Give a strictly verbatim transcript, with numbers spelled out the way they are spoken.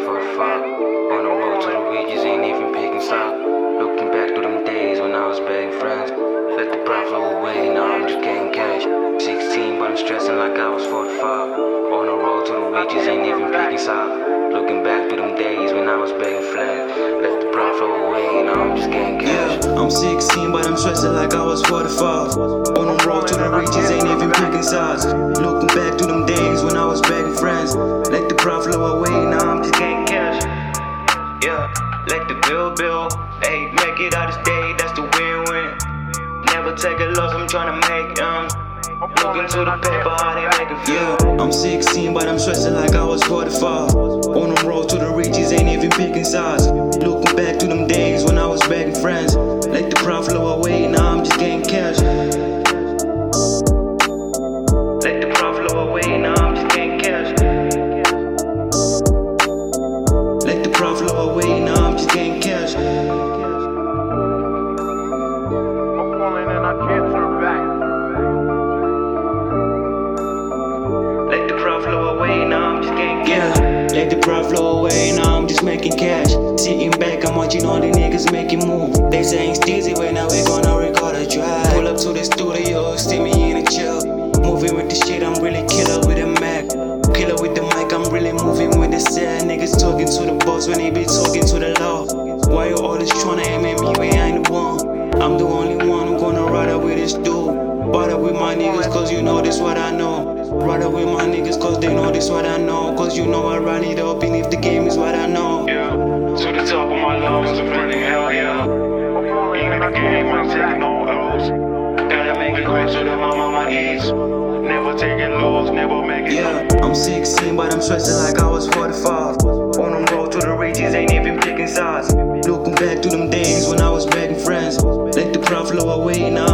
forty-five. On the road to the ridges, ain't even picking sides. Looking back through them days when I was begging friends. Let the pride flow away, now I'm just getting cash. sixteen, but I'm stressing like I was forty-five. On the road to the ridges, ain't even picking sides. Looking back through them days when I was begging friends. Let the pride flow away, now I'm just getting cash. Yeah, I'm sixteen, but I'm stressing like I was forty-five. On the road to the ridges, ain't even picking sides. Looking back through them days when I was begging friends. Let the pride flow away, now I'm just getting cash. Yeah, let the bill bill. Hey, make it out this day, that's the win-win. Never take a loss, I'm tryna make um. Look into the paper, how they make it feel. Yeah, I'm sixteen, but I'm stressing like I was forty-five. On the road to the ridges, ain't even picking sides. Looking back to them days when I was begging friends. Let the pride flow away, now I'm just getting cash. Let the pride flow away, now I'm just getting cash. Let the pride flow away, now I'm just getting cash. I'm falling and I can't turn back. Let the pride flow away, now I'm just getting cash. Let the pride flow away, now I'm just making cash. Sitting back, I'm watching all the niggas making moves. They saying Steezy, when now we gonna record a drive. Pull up to the studio, see me in a chill. Moving with the shit, I'm really killer with a Mac. Killer with the mic, I'm really moving with the set. Niggas talking to the boss when they be talking to the law. Why you always tryna aim at me when I ain't the one? I'm the only one who gonna ride up with this dude. Ride up with my niggas, cause you know this what I know. Ride up with my niggas, cause they know this what I know. Cause you know I run it up, and if the game is what I know. Yeah, to the top of my lungs, I'm running hell yeah. Even the game, I'm taking no L's. Gotta make it great so that my mama eats. Never taking lows, never making. Yeah, I'm sixteen, but I'm stressing like I was forty-five. On them road to the ridges, ain't even picking sides. Looking back to them days when I was begging friends. Let the pride flow away, now